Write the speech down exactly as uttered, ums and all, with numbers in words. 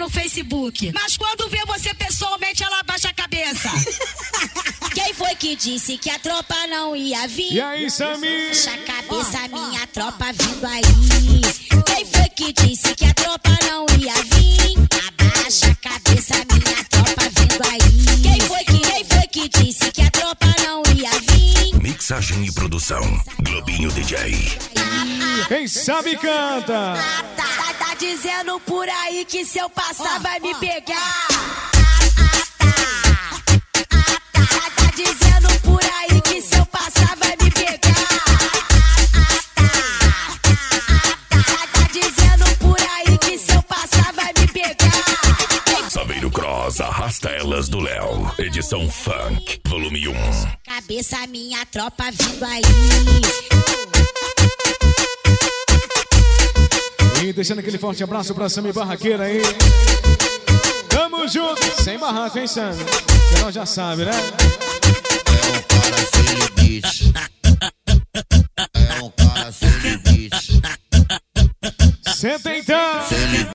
no Facebook. Mas quando vê você pessoalmente, ela abaixa a cabeça. Quem foi que disse que a tropa não ia vir? E aí, Samir? Abaixa a cabeça, oh, minha oh, tropa vindo aí. Quem foi que disse que a tropa não ia vir? Abaixa a cabeça, minha tropa vindo aí. Quem foi que, quem foi que disse que a tropa não ia vir? Mixagem e produção, Globinho D J. Quem sabe canta. Ah, tá, tá, tá dizendo por aí que se eu passar oh, vai me pegar. Ah, ah, tá, ah, tá, tá, tá dizendo por aí que se eu passar vai me pegar. Ah, tá, ah, tá, tá dizendo por aí que se eu passar vai me pegar. Saveiro Cross, arrasta elas do Léo. Edição Funk, volume um. Cabeça, minha tropa vindo aí. E deixando aquele forte abraço pra Samir Barraqueira aí. Tamo junto, sem barraco, hein, Sam? Você já sabe, né? É um cara sem limite. É um cara sem limite. Senta então!